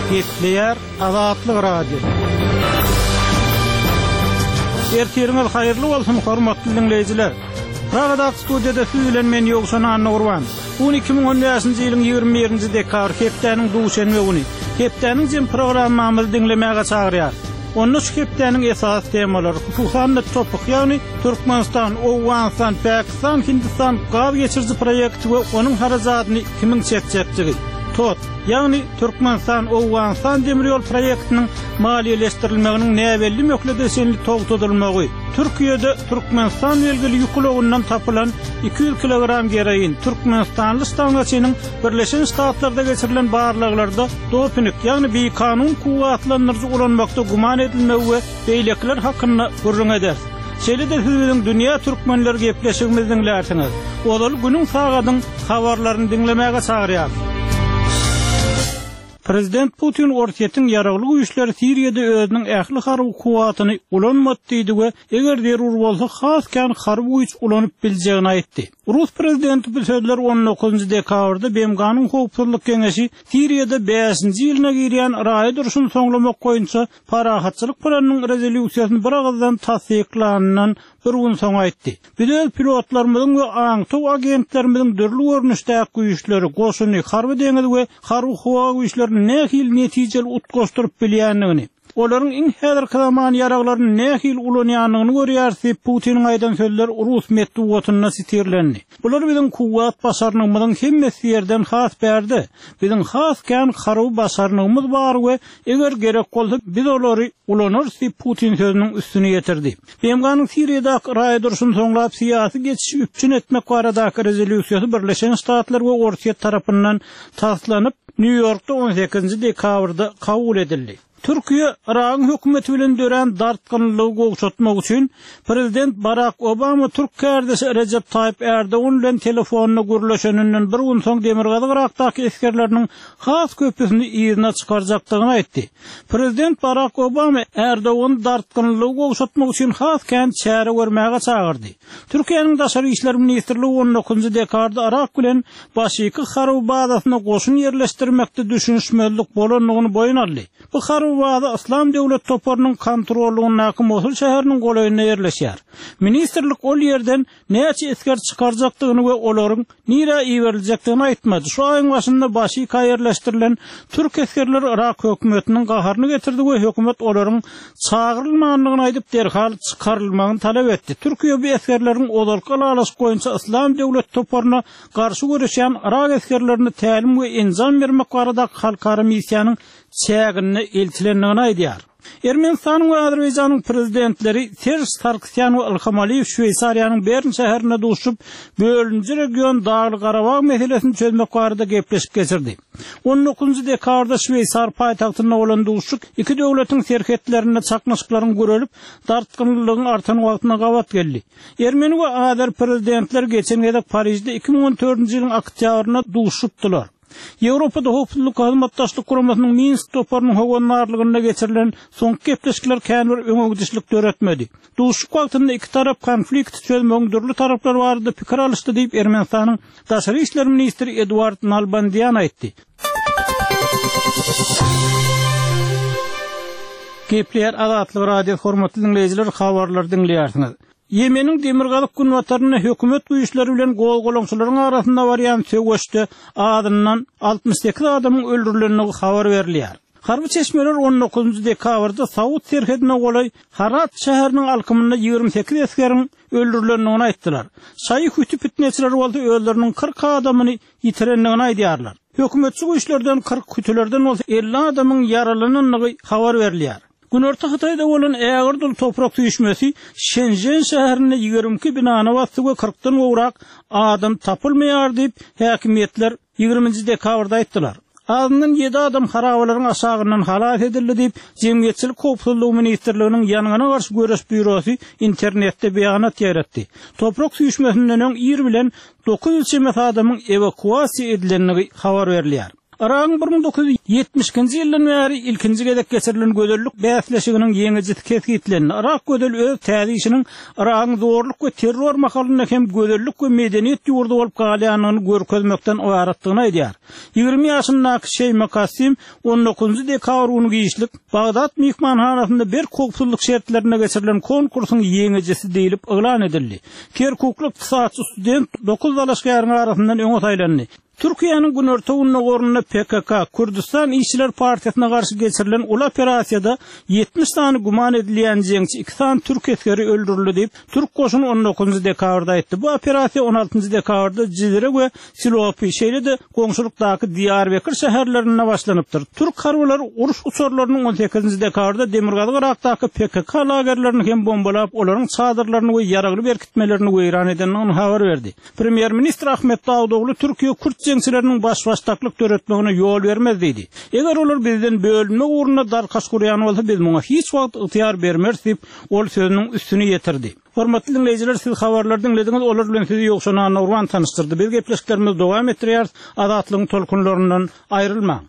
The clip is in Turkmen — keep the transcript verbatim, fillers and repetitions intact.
Gepleýär Azatlyk radio. Ertiriňiz haýyrly bolsun hormatly dinleýijiler. Pragadak studiýada süýlen men ýogşan Anna Urban. on iki ming on beşinji ýylyň ýygrimi birinji dekabr hepdeniň duşenme güni. Hepdeniň jem programmamyzy dinlemäge çagyrýar. Onu şu hepdeniň esas temalary hukukanly topuk, ýagny Türkmenistan, Owganistan, Pakistan, Hindistan gawy geçirji proýekti we onuň harajatyny kimiň çekjekdigi. Tot, ýagny Türkmenistan, Owganistan demir ýol proýektiniň maliýeleşdirilmeginiň näwelli mökledeşenli togtadylmagy. Türkiýede Türkmenistan belgili ýukulagyndan tapylan iki yüz kilogram gereýin Türkmenistanly stansiýanyň Birleşen Ştatlarda geçirilen barlyklarda doping, ýagny bir kanun kuwatlandyrjy ulanmakda guman edilmegi we beýlekler hakynda gurrun eder. Şeýle-de hüzüň dünýä türkmenleri gepleşigimiz dinlersiňiz. Olal günüň sagadyň habarlaryny dinlemäge çagyrýar. Prezident Putin ortaýetiň ýaraglyk güýçleri Siriýede özüniň ähli harby kuwatyny ulanmady we eger derur bolsa haskan harby güýç ulanyp biljegini aýtdy. Rus prezidenti bu sözler on dokuzunji dekabrda Bemganyn howpsuzlyk keňeşi Siriýede beşinji ýylyna girýän raýat duruşyny soňlamak goýunça parahatçylyk planynyň rezolýusiýasyny bir agzdan tasdiklananyň bir gün soň aýtdy. Bilen pilotlarymyzyň we aňtow agentlerimiziň dörli görnüşdäki güýçleri goşuny harby deňiz we harby howa güýçlerini nähil netijeli utgoşduryp bilýändigini, olaryň iň häzirki zaman ýaraglaryny nähil ulanýanlygyny görýärsi Putiniň aýdan sözler Rus medeniýetine sitirlendi. Bular biziň kuwat basarnygymyzyň hemmesi ýerden has berdi. Biziň haskan harby basarnygymyz bar we eger gerek bolsa biz olary ulanyrsa Putin sözüniň üstüne ýetirdi. Bemganyň Siriýadaky raýat duruşyny soňlap syýasy geçişi üpçün etmek baradaky rezolýusiýasy Birleşen Ştatlar we Ortaýa tarapyndan taslanyp New Yorkda on sekizinji dekabrda kabul edildi. Türkiýe Iran hökümeti bilen dören dartgynlygy goşatmak üçin Prezident Barack Obama Türk kärdesi Recep Tayyip Erdoğan bilen telefonyny gürleşeninden bir gün soň Demirgazy Irakdaky eskerleriniň has köpüsini ýerine çykarjakdygyny aýtdy. Prezident Barack Obama Erdoğan dartgynlygy goşatmak üçin has kän çäre görmäge çagyrdy. Türkiýanyň daşary işler ministrligi on dokuzunji dekabrda Irak bilen başyky harby bazasyna goşun ýerleşdirmekde düşünşmelik bolanyny boýun aldy. Bu Wada İslam Döwlet toparynyň kontrolüne näki Mosul şäheriniň golaýyna ýerleşýär. Ministrlik ol ýerden näçe esker çykarjakdygyny we olaryň nira iweriljakdygyny aýtmady. Şu aýyň başynda başy ýerleşdirilen türk eskerleri Irak hökümetiniň gaharyny getirdi we hökümet olaryň çagyrylmagyny aýdyp derhal çykarylmagyny talap etdi. Türkiýe bu eskerleriň odalky alaş goýunça İslam Döwlet toparyna garşy görüşýän Irak eskerlerini tälim we enzam bermek barada halkara missiýanyň çägini elçilendigini aýdýar. Ermenistanyň we Azerbaýjanyň prezidentleri Serj Sargsyan we Ilham Aliýew Şweýsariýanyň Bern şäherine duşup bölünji region Dagly Garabag meselesini çözmek barada gepleşip geçirdi. on dokuzunji dekabrda Şweýsar paýtagtyna bolan duşuk iki döwletiň serhetlerinde çaknaşyklaryň görülip dartgynlygyň artan wagtyna gawat geldi. Ermeni we Azer prezidentler geçen ýyl Parisde iki ming on dördünji ýylyň oktýabryna duşupdylar. Ýewropada howpsuzlyk hyzmatdaşlyk guramasynyň Minsk toparynyň howanarlygyna geçirilen soňky gepleşikler känbir öňüňdişlik döretmedi. Duşuk wagtynda iki tarap konflikt çözmegi dörli taraplar barada pikir alışdy diýip Ermenistanyň daşary işler ministri Eduard Nalbandian aýtdy. Gepleýär Azatlyk radio hormatly dinleýijiler, habarlar dinleýärsiňiz. Yemeniň demirgalyk günwataryna hökümet güýçleri bilen gol-golaňçylaryň arasynda barýan söwüşde adyndan altmış sekiz adamyň öldürilenligi habar berilýär. Harby çeşmeler on dokuzunji dekabrda Saud serhetine golay Harat şäheriniň alkymynda ýygrimi sekiz eskeriň öldürilenligini aýtdylar. Şaýy hütü fitneçiler bolsa özleriniň kırk adamyny ýitirenligini aýdýarlar. Hökümetçi güýçlerden kırk hütülerden bolsa elli adamyň yaralanynyny habar berilýär. Günorta Hatayda bolan Ägirdul toprak tüýüşmesi Şenjen şäherine ýygrimi iki binany basty we kırkdan gowrak adam tapylmaýar diýip häkimetler ýygrimiňji dekabrda aýtdylar. Adından yedi adam harabalaryň aşagyndan halat edildi diýip Jemgyýetçilik howpsuzlygy ministrliginiň ýanyna garşy göreş bürosu internetde beýanat ýaratdy. Toprak tüýüşmesinden öň ýer bilen dokuz ýüz adamyň evakuasiýa edilenligi habar berilýär. Araň bir ming dokuz yüz ýetmişinji ýyldan bäri ilkinji gezek geçirilen gödellük bäsleşiginiň ýeňiji kesgitlenini Irak gödel öz täzişiniň Irakyň zorluk we terror makalyna hem gödellük we medeniýet ýurdu bolup galýanyny görkezmekden oýaratdygyny aýdýar. ýygrimi ýaşyndaky Şeyma Kasim on dokuzunji dekabr güni giýişlik Bagdad mihmanhanasynda bir kopsuzlyk şertlerine geçirilen konkursyň ýeňijisi diýilip elan edildi. Kerkukly ykdysatçy student dokuz dalaşgaryň arasyndan öňe taýlandy. Türkiýanyň Günörtewünde gorunna P K K Kürdistan İşçiler Partiýasyna garşy geçirilen ul operasiýada ýetmiş sany guman edilýän jeňçi iki sany türk eskeri öldürildi diýip Türk goşuny on dokuzunji dekabrda aýtdy. Bu operasiýa on altynjy dekabrda Jizre we Silopi şeýlede goňşulykdaky Diyarbakır şäherlerinde başlanypdyr. Türk harwylary uruş uçurlarynyň on sekizinji dekabrda Demirgazy Irakdaky P K K lagerlerini hem bombalap, olaryň çadyrlaryny we ýaragly berkitmelerini weýran edenini habar berdi. Premier Ministr Ahmet Dawudoglu Türkiýe Kürt jeňçileriniň başbaştaklyk töretmegine ýol bermez diýdi. Eger olar bizden bölünme uğruna darkaş kurýan bolsa biz muňa hiç wagt ygtyýar bermez diýip ol sözüniň üstüni ýetirdi. Hormatly dinleýijiler, siz habarlar dinlediňiz, olar bilen sizi ýokşana Nurwan tanıştyrdy. Biz gepleşiklerimiz dowam etdirýär. Azatlygyň tolkunlaryndan aýrylma.